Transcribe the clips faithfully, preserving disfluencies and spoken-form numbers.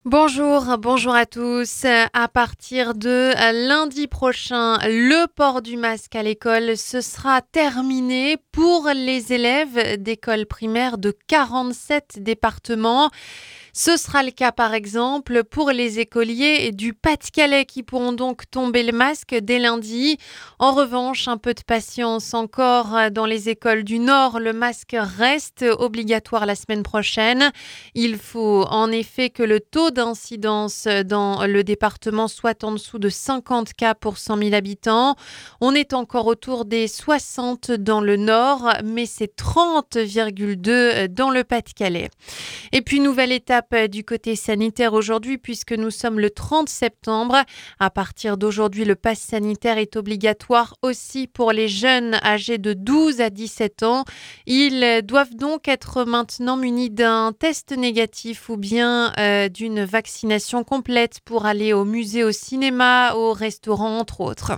Bonjour, bonjour à tous. À partir de lundi prochain, le port du masque à l'école, ce sera terminé pour les élèves d'école primaire de quarante-sept départements. Ce sera le cas par exemple pour les écoliers du Pas-de-Calais qui pourront donc tomber le masque dès lundi. En revanche, un peu de patience encore dans les écoles du Nord. Le masque reste obligatoire la semaine prochaine. Il faut en effet que le taux d'incidence dans le département soit en dessous de cinquante cas pour cent mille habitants. On est encore autour des soixante dans le Nord, mais c'est trente virgule deux dans le Pas-de-Calais. Et puis, nouvelle étape du côté sanitaire aujourd'hui, puisque nous sommes le trente septembre. À partir d'aujourd'hui, le pass sanitaire est obligatoire aussi pour les jeunes âgés de douze à dix-sept ans. Ils doivent donc être maintenant munis d'un test négatif ou bien euh, d'une vaccination complète pour aller au musée, au cinéma, au restaurant, entre autres.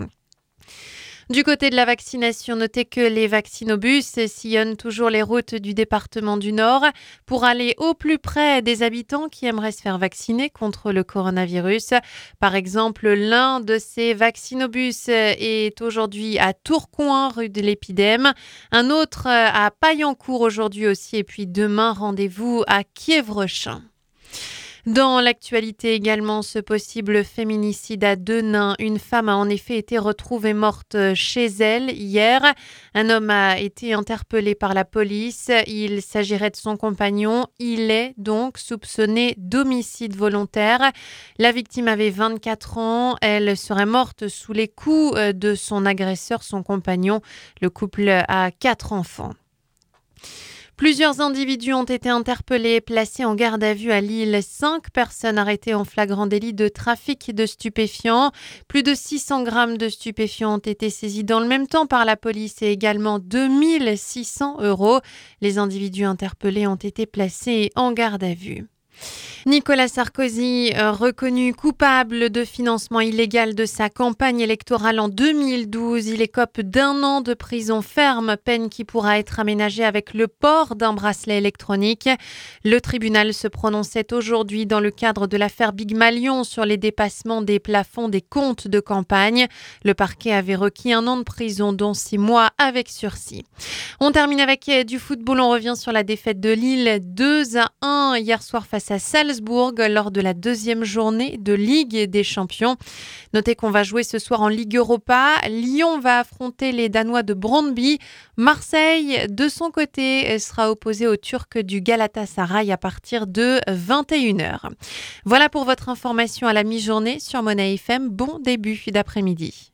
Du côté de la vaccination, notez que les vaccinobus sillonnent toujours les routes du département du Nord pour aller au plus près des habitants qui aimeraient se faire vacciner contre le coronavirus. Par exemple, l'un de ces vaccinobus est aujourd'hui à Tourcoing, rue de l'Épidème. Un autre à Paillencourt aujourd'hui aussi. Et puis demain, rendez-vous à Kievrechin. Dans l'actualité également, ce possible féminicide à Denain. Une femme a en effet été retrouvée morte chez elle hier. Un homme a été interpellé par la police. Il s'agirait de son compagnon. Il est donc soupçonné d'homicide volontaire. La victime avait vingt-quatre ans. Elle serait morte sous les coups de son agresseur, son compagnon. Le couple a quatre enfants. Plusieurs individus ont été interpellés et placés en garde à vue à Lille. Cinq personnes arrêtées en flagrant délit de trafic de stupéfiants. Plus de six cents grammes de stupéfiants ont été saisis dans le même temps par la police et également deux mille six cents euros. Les individus interpellés ont été placés en garde à vue. Nicolas Sarkozy, reconnu coupable de financement illégal de sa campagne électorale en deux mille douze. Il écope d'un an de prison ferme, peine qui pourra être aménagée avec le port d'un bracelet électronique. Le tribunal se prononçait aujourd'hui dans le cadre de l'affaire Big Malion sur les dépassements des plafonds des comptes de campagne. Le parquet avait requis un an de prison, dont six mois avec sursis. On termine avec du football. On revient sur la défaite de Lille deux à un hier soir face à Salzbourg lors de la deuxième journée de Ligue des Champions. Notez qu'on va jouer ce soir en Ligue Europa. Lyon va affronter les Danois de Brøndby. Marseille, de son côté, sera opposé aux Turcs du Galatasaray à partir de vingt et une heures. Voilà pour votre information à la mi-journée sur Mona F M. Bon début d'après-midi.